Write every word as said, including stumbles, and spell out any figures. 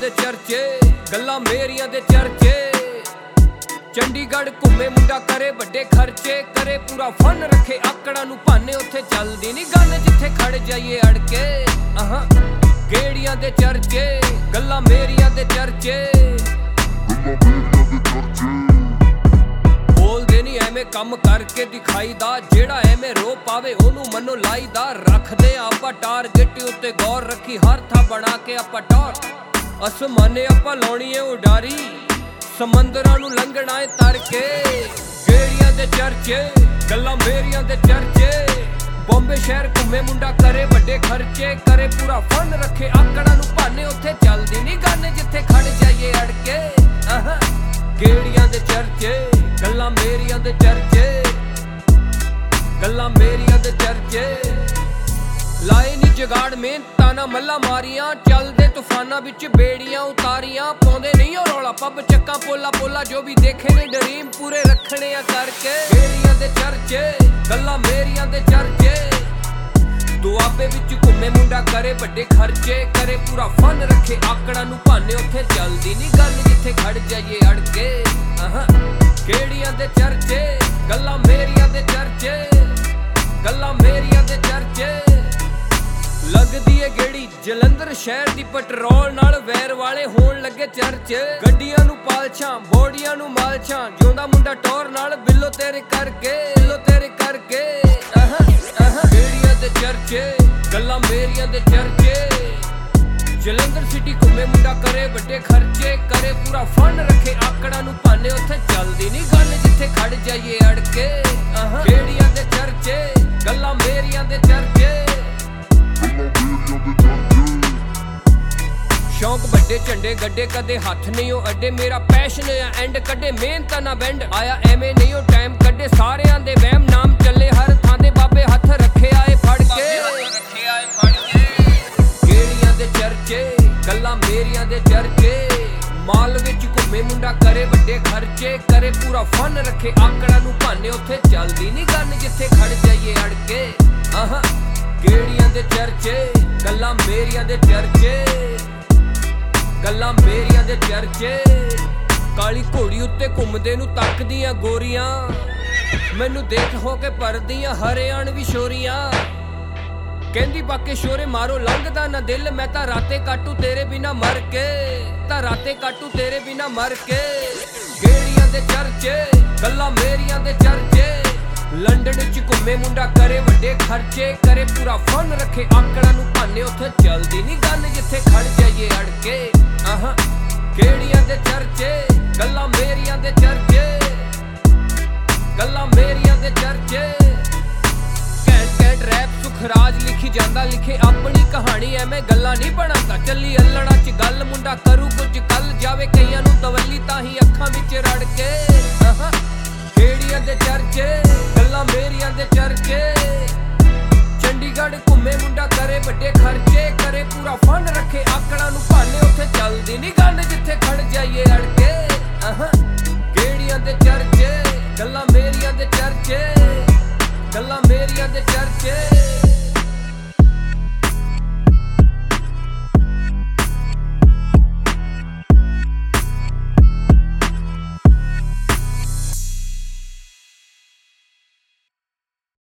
दे चर्चे गल्लां मेरियां दे चर्चे चंडीगढ़ घूमे मुंडा करे बड़े खर्चे करे पूरा फन रखे आकड़ा नू भाने उत्थे चलदी नी गल जिथे खड़ जाइए अड़के अहां गेड़ियां दे चर्चे गल्लां मेरियां दे चर्चे बोलदे नी एवें कम करके दिखाई दा जेड़ा एवें रो पावे ओनू मनो लाई दा रखदे आपां टारगेट उत्ते गौर रखी हर था बना के आपां टॉर आसमाने आपां लाउणी ए उडारी समंदरां नू लंघना है तर के गेड़ियां दे चर्चे गल्लां मेरियां दे चर्चे बॉम्बे शहर घूमे मुंडा करे बड़े खर्चे करे पूरा फन रखे आकड़ा नू भाने उत्थे चलदी नी गल जिथे खड़ जाइए अड़के अहां गेड़ियां दे चर्चे गल्लां मेरियां दे चर्चे गल्लां मेरियां दे चर्चे लाए नी जगाड़ मेहनतां ना मल्ला मारियां चलदे तूफाना विच बेड़ियां उतारियां पाउंदे नहीं ओ रौला पब चक्का पोला पोला जो भी देखे ने ड्रीम पूरे रखने आ करके गेड़ियां दे चर्चे गल्लां मेरियां दे चर्चे दुआबे विच घूमे मुंडा करे बड़े खर्चे करे पूरा फन रखे आकड़ा नू भाने उत्थे चलदी नी गल जिथे खड़ जाइए अड़के अहां गेड़ियां दे चर्चे गल्लां मेरियां दे चर्चे गल्लां मेरियां दे चर्चे लगदी है गेड़ी जलंधर शहर दी पेट्रोल नाल वैर वाले होण लगे चर्च गड्डियां नू पालछां बोड़ियां नू मालछां जिउंदा मुंडा टोर नाल बिल्लो तेरे करके बिल्लो तेरे करके अहां अहां गेड़ियां दे चर्चे गल्लां मेरियां दे चर्चे जलंधर सिटी घूमे मुंडा करे बड़े खर्चे करे पूरा फन रखे आकड़ा नू भाने उत्थे चलदी नी गल जिथे खड़ जाइए अड़के अहां गेड़ियां दे चर्चे गल्लां मेरियां दे चर्चे शौक बड़े झंडे गड्डे कदे हथ नहीं हो अड्डे मेरा पैशन है एंड कड्डे मेहनत ना बैंड आया एवें नहीं हो टाइम कड्डे सारेयां दे वहम नाम चले हर थां दे बाबे हथ रखे आए फड़ के गेड़ियां दे चर्चे गल्लां मेरियां दे चर्चे माल विच घूमे मुंडा करे बड़े खर्चे करे पूरा फन रखे आकड़ा नू भाने उत्थे चलदी नी गल जिथे खड़ जाइए अड़के अहां गेड़ियां दे चर्चे गल्लां मेरियां दे चर्चे गल्लां मेरियां दे चर्चे काली घोड़ी उत्ते घुमदे नू तकदियां गोरियां मैनू देख हो के परदियां हरियाणवी शोरियां कहंदी बाके शोरे मारो लंघदा ना दिल मैं तां राते काटू तेरे बिना मर के तां राते काटू तेरे बिना मर के गेड़ियां दे चर्चे गल्लां मेरियां दे चर्चे लंडन च घूमे मुंडा करे बड़े खर्चे करे पूरा फन रखे आकड़ा नू भाने उत्थे चलदी नी गल जिथे खड़ जाइए अड़के अहां गेड़ियां दे चर्चे गल्लां मेरियां दे चर्चे गल्लां मेरियां दे चर्चे कैंट कैंट रैप सुखराज लिखी जांदा लिखे अपनी कहानी एवें गल्लां नहीं बनांदा चली अल्लड़ा च गल मुंडा करू कुछ कल जावे कईयां नू दवल्ली ताही अखां विच रड़ के अहां गेड़ियां दे चर्चे गल्लां मेरियां दे चर्चे चंडीगढ़ घूमे मुंडा करे बड़े खर्चे करे पूरा फन रखे आकड़ा नू भाने उत्थे चलदी नी गल जिथे खड़ जाइए अड़के अहां गेड़ियां दे चर्चे गल्लां मेरियां दे चर्चे गल्लां मेरियां दे चर्चे।